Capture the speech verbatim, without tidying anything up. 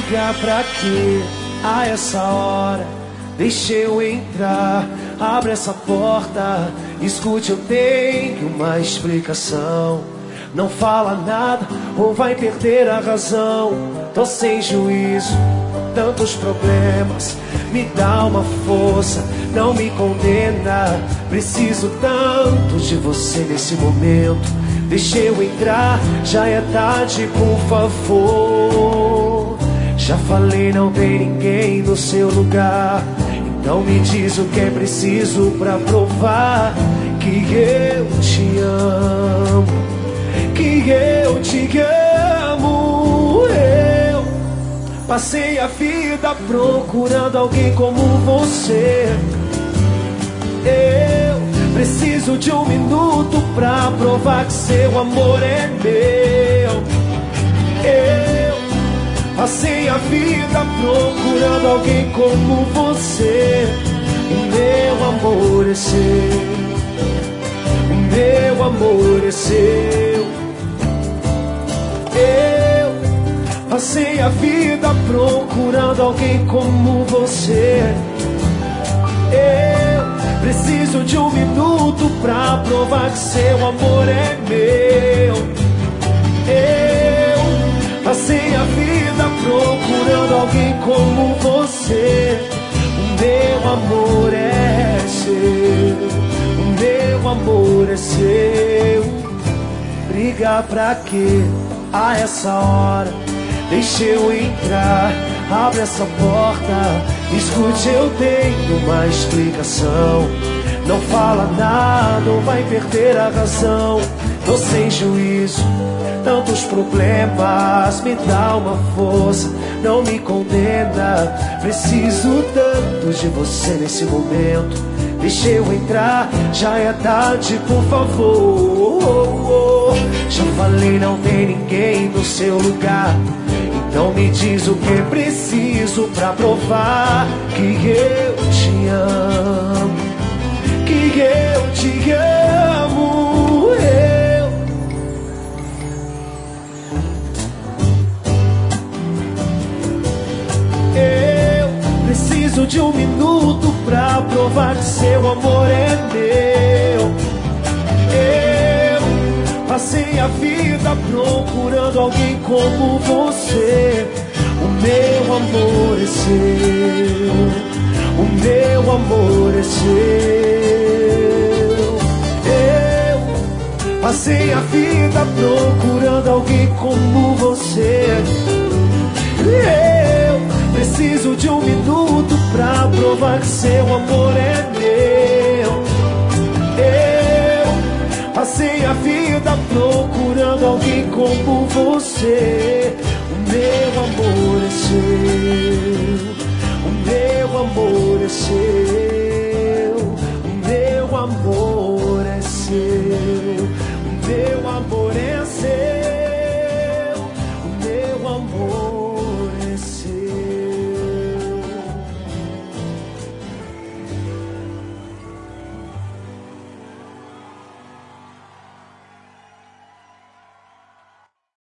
Ligar pra quê? A essa hora, deixa eu entrar. Abre essa porta, escute, eu tenho uma explicação. Não fala nada ou vai perder a razão. Tô sem juízo, tantos problemas. Me dá uma força, não me condena. Preciso tanto de você nesse momento. Deixa eu entrar, já é tarde, por favor. Já falei, não tem ninguém no seu lugar. Então me diz o que é preciso pra provar que eu te amo, que eu te amo. Eu passei a vida procurando alguém como você. Eu preciso de um minuto pra provar que seu amor é meu. Eu passei a vida procurando alguém como você. O meu amor é seu, o meu amor é seu. Eu passei a vida procurando alguém como você. Eu preciso de um minuto pra provar que seu amor é meu. Eu passei a vida procurando alguém como você. O meu amor é seu, o meu amor é seu. Brigar pra quê? A essa hora, deixa eu entrar. Abre essa porta, escute, eu tenho uma explicação. Não fala nada ou vai perder a razão. Tô sem juízo, tantos problemas. Me dá uma força, não me condena. Preciso tanto de você nesse momento. Deixa eu entrar, já é tarde, por favor. Já falei, não tem ninguém no seu lugar. Então me diz o que é preciso pra provar que eu te amo, que eu te amo. Eu Eu preciso de um minuto pra provar que seu amor é meu. Eu passei a vida procurando alguém como você. O meu amor é seu, o meu amor é seu. Eu passei a vida procurando alguém como você. Eu preciso de um minuto pra provar que seu amor é meu. Eu passei a vida procurando alguém como você.